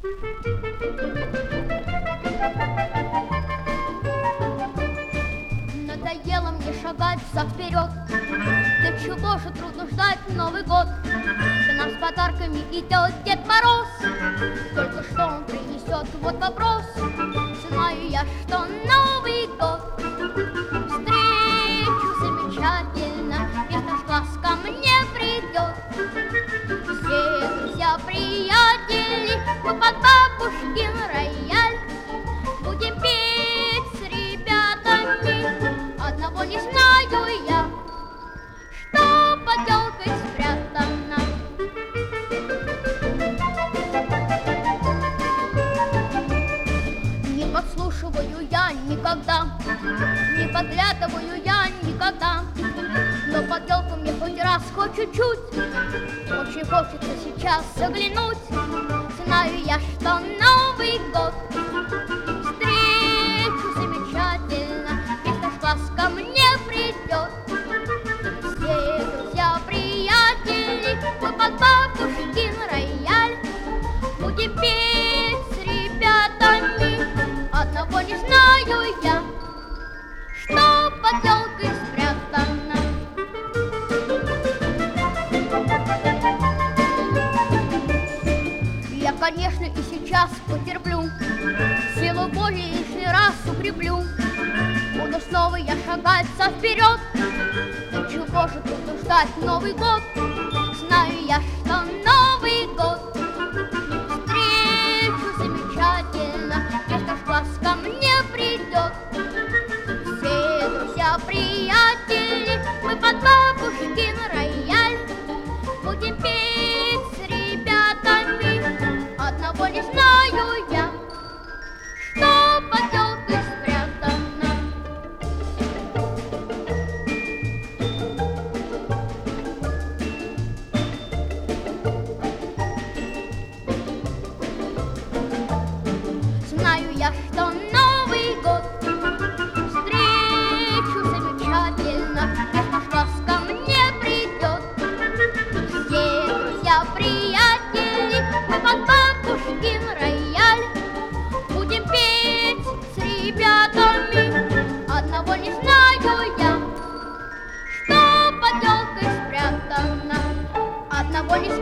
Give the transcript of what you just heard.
Надоело мне шагать взад вперед. Да чего же трудно ждать Новый год? К нам с подарками идет Дед Мороз. Только что он принесет, вот вопрос. Знаю я, что Новый год встречу замечательно, и наш глаз ко мне придет. Все друзья, приятели, мы под бабушкин рояль будем петь с ребятами. Одного не знаю я, что под елкой спрятано. Не подслушиваю я никогда, не подглядываю я никогда, но под елку мне хоть раз, хоть чуть-чуть, очень хочется сейчас заглянуть. Знаю я, что Новый год встречу замечательно, если наш глаз ко мне придет. Все друзья, приятели, мы под бабушкин рояль будем петь с ребятами. Одного не знаю я, что под елкой спрятано. Я, конечно, и сейчас потерплю, силу воли лишний раз укреплю. Буду снова я шагать взад вперед. Да чего же тут ждать Новый год? Знаю я, что Новый год встречу замечательно, если наш глаз ко мне придет. Все друзья, приятели, мы под бабушкин рояль будем петь с ребятами. Одного не знаю я, что под елкой спрятано. Знаю я, что Новый год встречу замечательно, если наш глаз ко мне придет. Все друзья, приятели, мы под бабушкин рояль будем петь с ребятами. Одного не знаю я, что под елкой спрятано. Одного не знаю.